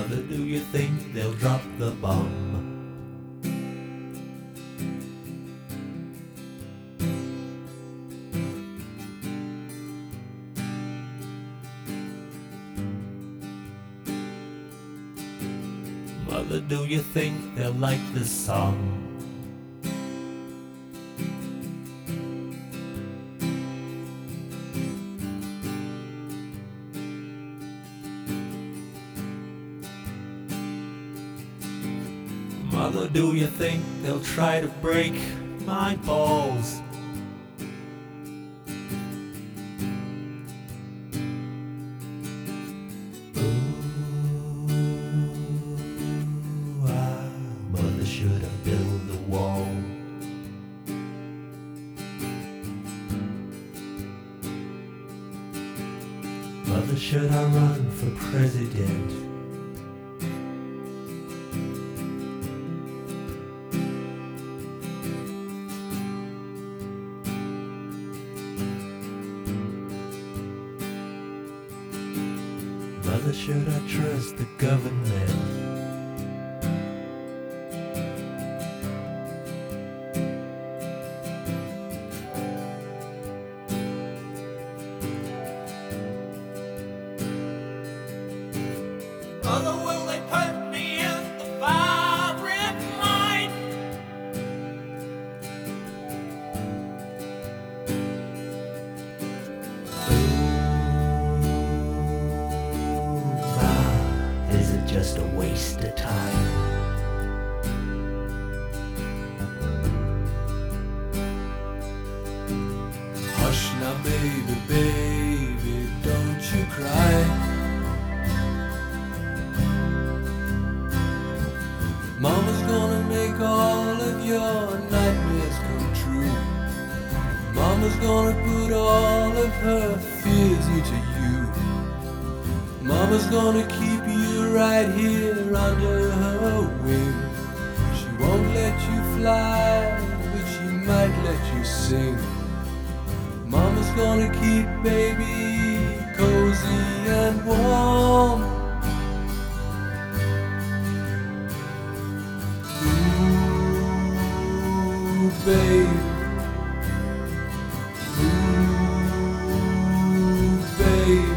Mother, do you think they'll drop the bomb? Mother, do you think they'll like this song? Mother, do you think they'll try to break my balls? Mother, should I build a wall? Mother, should I run for president? Mother, should I trust the government? Mother, will they put me in the firing line? Is it just a waste of time? Hush now, baby, baby, don't you cry. Mama's gonna make all of your nightmares come true. Mama's gonna put all of her fears into you. Mama's gonna keep you right here under her wing. She won't let you fly, but she might let you sing. Mama's gonna keep baby cozy and warm. Ooh, babe. Ooh, babe.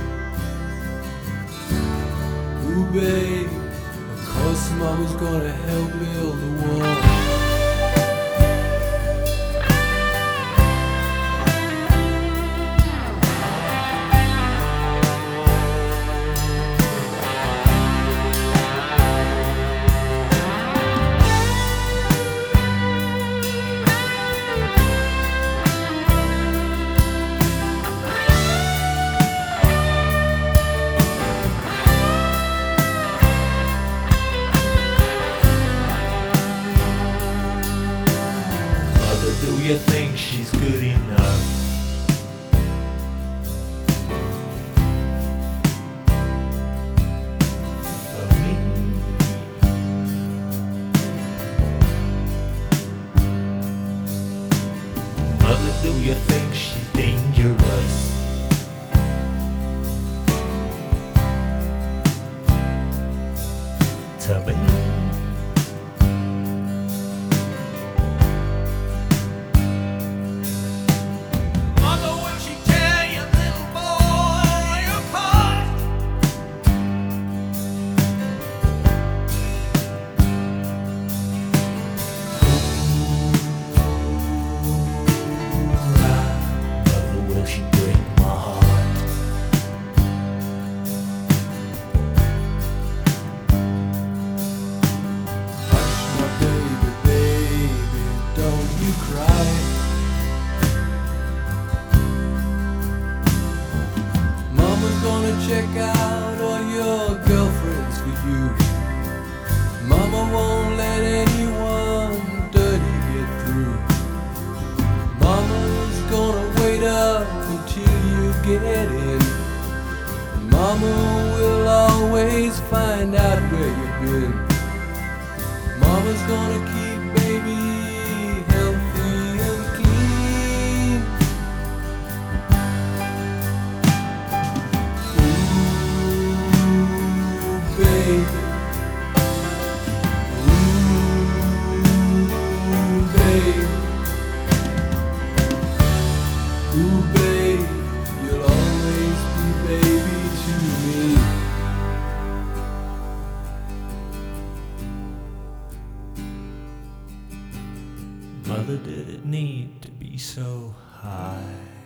Ooh, babe. Of course Mama's gonna help build the wall. Do you think she's good enough? For me? Mother, do you think she's dangerous? To me? Check out all your girlfriends for you. Mama won't let anyone dirty get through. Mama's gonna wait up until you get in. Mama will always find out where you've been. Mama's gonna keep baby healthy and clean. Ooh, babe. Mother, did it need to be so high?